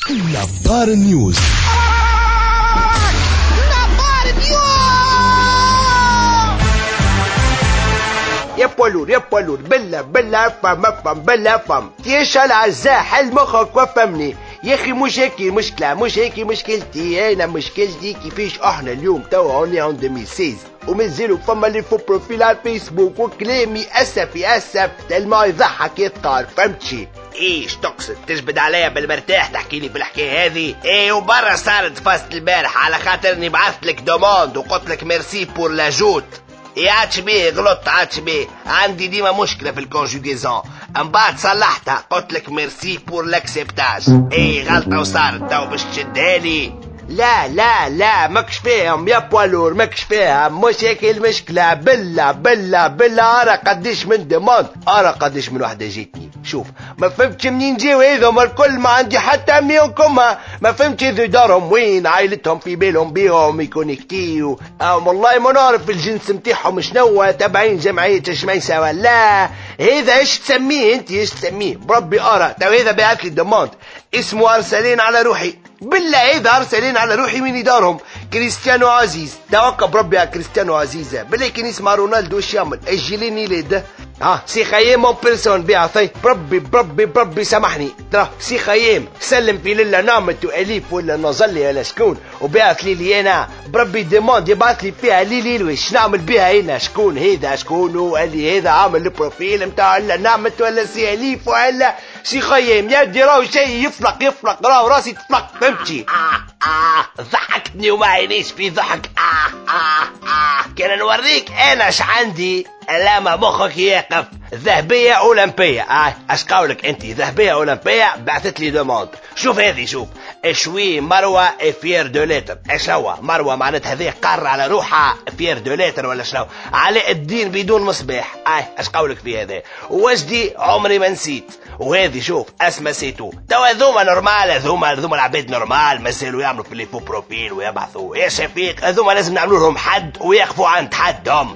نبار نيوز. يا بولور بالله افهم بالله افهم تيش العزاء حل مخك وفهمني يا اخي. مش هيك مشكلة، مش هيك مشكلتي. انا مشكلتي كيفاش احنا اليوم توا اوني عند 2016 ومازالوا فما اللي فو بروفيل على الفيسبوك وكلامي اسف تلما يضحك يتقال. فهمتشي؟ ايش تقصد؟ تجبد عليا بالمرتاح تحكي لي في الحكايه هذه؟ ايه وبرا صارت فاست البارح على خاطرني بعثت لك دوموند وقلت لك ميرسي بور لاجوت. ياتش بيه غلطت عاتش بيه، عندي ديما مشكله في الكونجوغيزون، من بعد صلحتها قلت لك ميرسي بور لاكسبتاج. ايه غلطه وصارت تو باش تشدها لي. لا ماكش فاهم يا بوالور، ماكش فاهم. مش هيك المشكله. بالله ارى قديش من ديموند، ارى قديش من وحده جيتني. شوف ما فهمتش منين جاو هذوما الكل، ما عندي حتى ميونكم. ما فهمتش اذا دارهم وين، عائلتهم في بالهم بيهم يكونيكتيو. والله ما نعرف الجنس متاعهم شنو، تابعين جمعيه شميسه ولا هذا ايش تسميه انت؟ ايش تسميه بربي ارى؟ تو هذا بعث لي دوموند اسمه ارسلين على روحي. بالله هذا ارسلين على روحي وين دارهم؟ كريستيانو عزيز. توقع بربي على كريستيانو عزيزة. بالله كان اسمه رونالدو ايش يعمل؟ اجليني ليده. سي خيام اون بيرسون بيعطي. بربي سامحني. ترى سي خيام سلم في لله نعمة واليف ولا نظلي ولا شكون وبعث لي انا بربي ديموند يبعث لي فيها ليلي وش نعمل بها هنا؟ شكون هذا؟ شكون قال لي هذا عامل البروفيل نتاع ولا نعمة ولا سي اليف ولا سي خيام؟ يدي راهو شيء يفلق راهو راسي تفلق. فهمتي؟ ضحكتني وما عينيش في ضحك. كان نوريك انا اش عندي لما مخك يقف. ذهبية أولمبية. اش قولك انت؟ ذهبية أولمبية بعثت لي دوموند. شوف هذه، شوف شوي مروة فير دو ليتر. ايش هو مروة؟ معناتها هذه قار على روحها فير دو ليتر ولا شنو؟ علاء الدين بدون مصباح. اش قولك في هذا؟ وجدي عمري ما نسيت. وهذه شوف اسمى سيتو. توا هذوما نورمال، هذوما العباد نورمال مازالوا يعملوا في لي فو بروفيل ويبعثوا. يا شفيق هذوما لازم نعملوا لهم حد ويقفوا عند حدهم.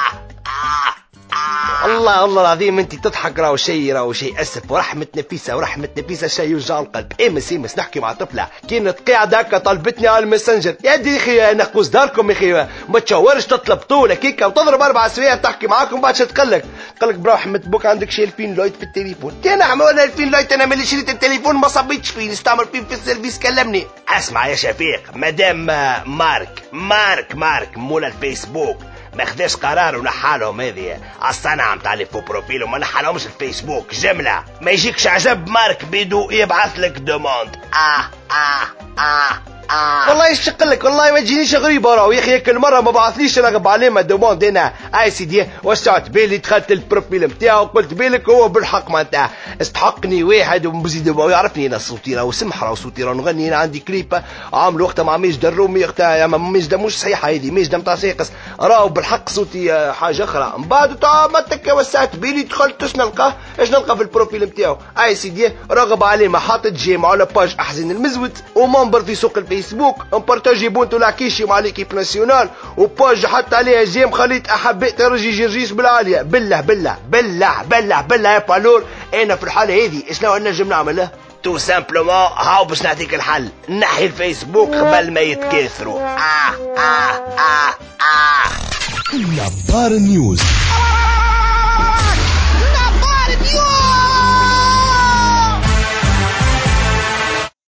الله العظيم انت تضحك. راهو شيء اسف. ورحمة نفيسة شيء يوجع القلب. امس نحكي مع طفلة كانت قاعدة هكا طلبتني على الماسنجر. يا دي اخي نقوس داركم يا اخي، ما تشاورش تطلب طولة كيكا وتضرب 4 سوايع تحكي معاكم بعد تقلك برحمة بوك عندك شي 2000 لايت في التليفون. انا عمول 2000 لايت، انا ملي شريت التليفون ما صبيتش فيه، نستعمل فيه في السيرفيس. كلمني. اسمع يا شفيق، مدام مارك مولا الفيسبوك ما خداش قرار ونحالهم هذه الصنعة متاع لي فو بروفيل وما نحالهمش الفيسبوك جملة. ما يجيكش عجب مارك بيدو يبعث لك دوموند. والله يشقلك، والله ما تجينيش غريبة. راهو يا اخي كل مرة ما بعثليش رغب علامة دوموند. انا سيدي وسعت بالي دخلت البروفيل نتاعو وقلت بالك هو بالحق معناتها استحقني واحد ومزيد يعرفني. انا صوتي راهو سمح، راهو صوتي راهو نغني. انا عندي كليب عامل وقتها مع ماجدة الرومي وقتها ماجدة مش صحيحة هذه، ماجدة متاع ساقس. راهو بالحق صوتي حاجة اخرى. من بعد ما تك وسعت بالي دخلت اش نلقى في البروفيل نتاعو. سيدي رغب علامة حاطط جيم على باج احزن المزود ومنبر في سوق الفيسبوك مبارتاجي بونتو لاكيشي مع ليكيب ناسيونال وباج حط عليها جيم خليت احباء ترجي جرجيس بالعاليه. بالله يا بالور، انا في الحاله هذه شنو نجم نعمل؟ تو سامبلومون هاو باش نعطيك الحل، نحي الفيسبوك قبل ما يتكاثروا. نبار نيوز.